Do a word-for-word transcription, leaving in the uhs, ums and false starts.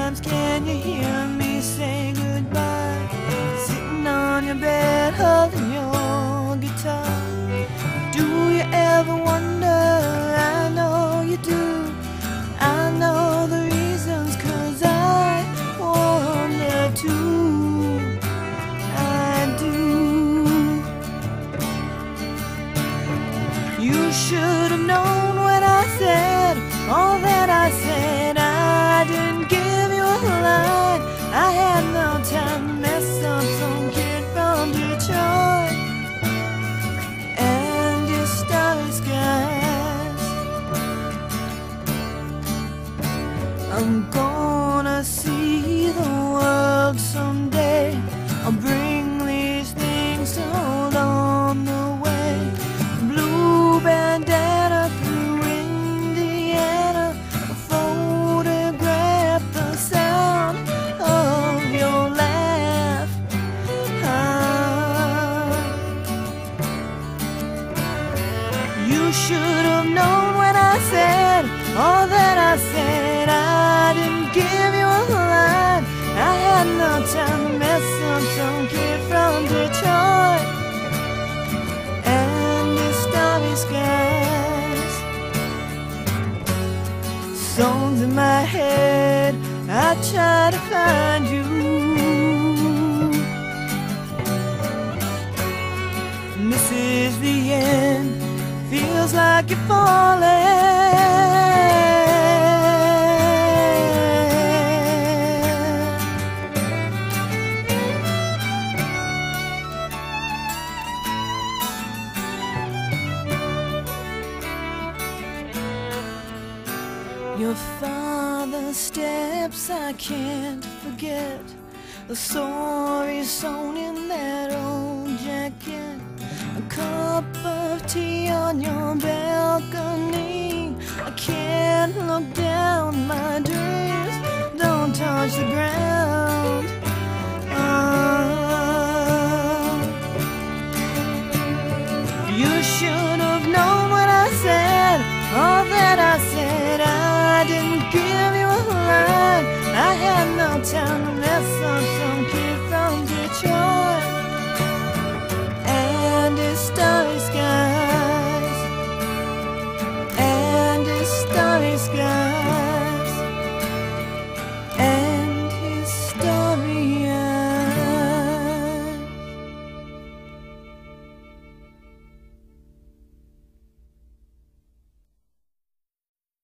times can you hear me say goodbye? Sitting on your bed holding your guitar. Do you ever wonder? I know you do. I know the reasons, 'cause I wonder too. I do. You should have known when I said all that I said. I didn't give you a line. I had no time to mess up some kid from Detroit and your starry skies. I'm gonna see the world someday. I'll bring these things to hold on the way. Blue bandana through Indiana, a photograph, the sound of your laugh. Ah. You should have known when I said all that I said. I didn't give you a line. I had no time to mess up some kid from Detroit and the starry skies. Songs in my head, I try to find you. And this is the end. Feels like you're falling. Your father's steps I can't forget. The story sewn in that old jacket. A cup of tea on your bed.